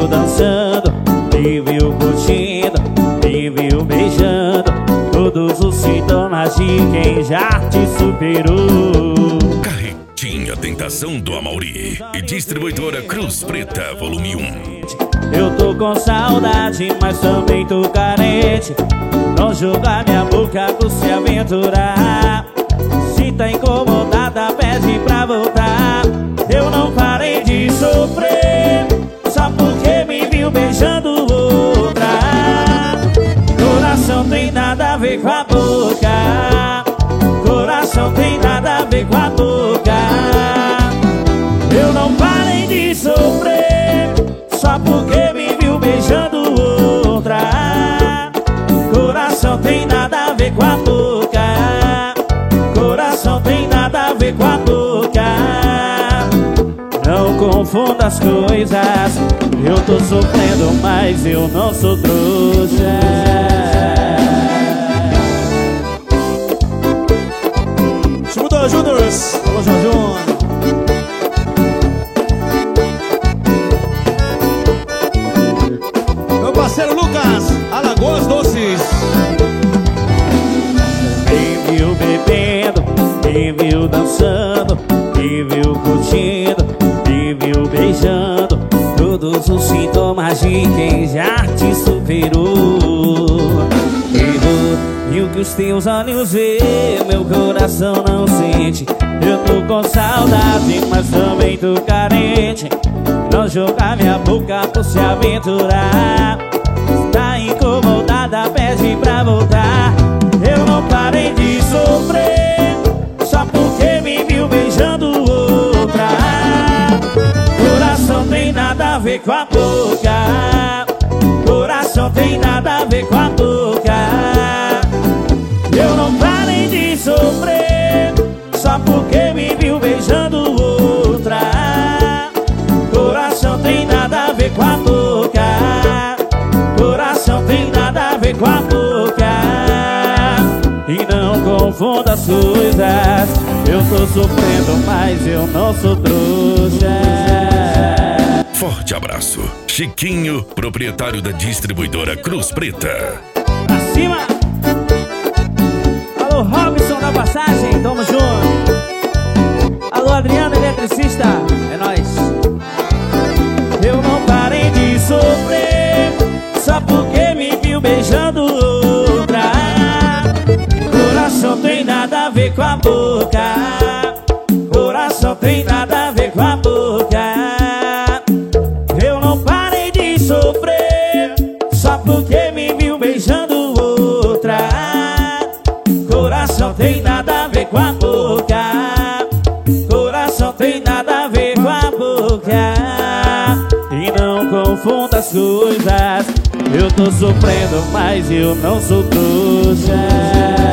viu dançando, me viu curtindo, me viu beijando. Todos os sintomas de quem já te superou. Carretinha Tentação do Amauri e distribuidora Cruz Preta, volume 1. Eu tô com saudade, mas também tô carente. Não jogar minha boca por se aventurar. Se tá incomodada, pede pra voltar. Eu não parei de sofrer só porque me viu beijando outra. Coração tem nada a ver com a boca. Coração tem nada a ver com a boca. Eu não parei de sofrer só porque me viu beijando outra. Coração tem nada a ver com a boca. Coração tem nada a ver com a boca. Não confunda as coisas. Eu tô sofrendo, mas eu não sou trouxa. Distribuidora Júnior. Alô, João. Meu parceiro Lucas, Alagoas Doces. Me viu bebendo, me viu dançando, me viu curtindo, me viu beijando. Todos os sintomas de quem já te superou. E o que os teus olhos vê, meu coração não sente. Eu tô com saudade, mas também tô carente. Não jogar minha boca por se aventurar. Tá incomodada, pede pra voltar. Eu não parei de sofrer só porque me viu beijando outra. Coração tem nada a ver com a boca. Coração tem nada a ver com a boca. Eu não parei de sofrer só porque me viu beijando outra. Coração tem nada a ver com a boca. Coração tem nada a ver com a boca. E não confunda as coisas. Eu tô sofrendo, mas eu não sou trouxa. Forte abraço, Chiquinho, proprietário da distribuidora Cruz Preta. Pra cima! Alô, Robson da Passagem, tamo junto. Alô, Adriano, eletricista, é nóis. Eu não parei de sofrer só porque me viu beijando outra. Coração tem nada a ver com a boca. Coração tem nada a ver com a boca. Eu não parei de sofrer só porque me viu beijando outra. Coração tem nada a ver com a boca. Coração tem nada a ver com a boca. E não confunda as coisas. Eu tô sofrendo, mas eu não sou trouxa.